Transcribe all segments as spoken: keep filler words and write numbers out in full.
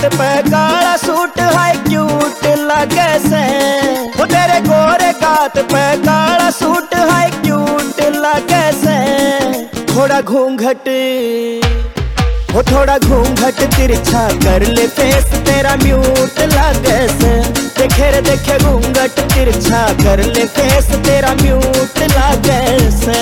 कात पे काला सूट हाय क्यूट लगे से। वो तेरे गोरे कात पे काला सूट हाय क्यूट लगे से। थोड़ा घूंघट वो थोड़ा घूंघट तिरछा कर ले फेस तेरा म्यूट लगे से। देखे रे देखे घूंघट तिरछा कर ले फेस तेरा म्यूट लगे से।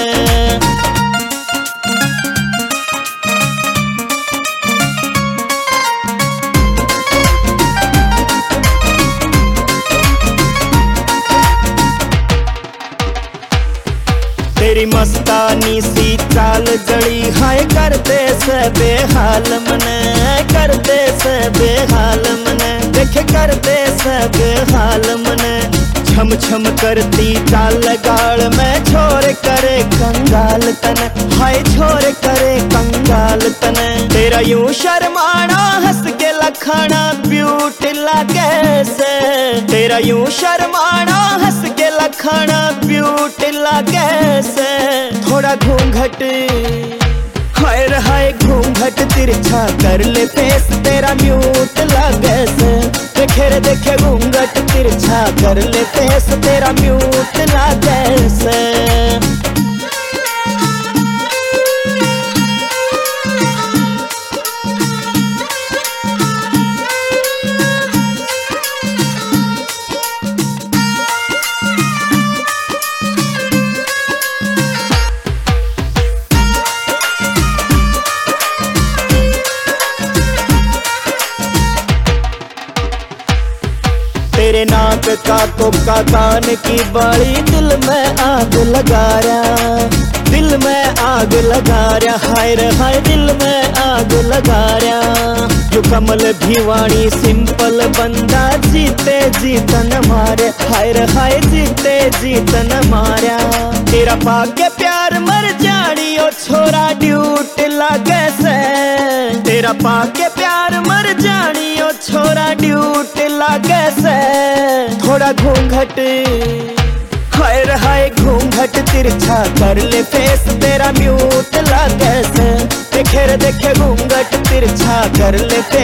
तेरी मस्तानी सी चाल जड़ी हाय करते से बेहाल मने। करते से बेहाल मने देखे करते से बेहाल मने। छम छम करती चाल गाल में छोर करे कंगाल तन। हाय छोर करे कंगाल तन। तेरा यूं शर्माना हंस के लखाना ब्यूट लगे से। तेरा यूं शर्माना हंस के लखाना ब्यूट लगे से। थोड़ा घूंघट हाय हाय घूंघट तिरछा कर ले फेस तेरा म्यूट लगे से। देखे रे देखे घूंघट तिरछा कर ले फेस तेरा म्यूट लगे से। तेरे नाक का कोका कान की बाली दिल में आग लगा रहा। दिल में आग लगा रहा हाय रे हाय दिल में आग लगा रहा। जो कमल भिवानी सिंपल बंदा जीते जीतन मारे। हाय रे हाय जीते जीतन मारा। तेरा पाके प्यार मर जानी ओ छोरा ड्यूट लगे से। तेरा पाके प्यार मर जानी ओ छोरा ड्यूट लगे से। थोड़ा घूंघट हाय रे हाय घूंघट तिरछा कर ले फेस तेरा म्यूट लगे से। देखे रे देखे घूंघट तिरछा कर ले।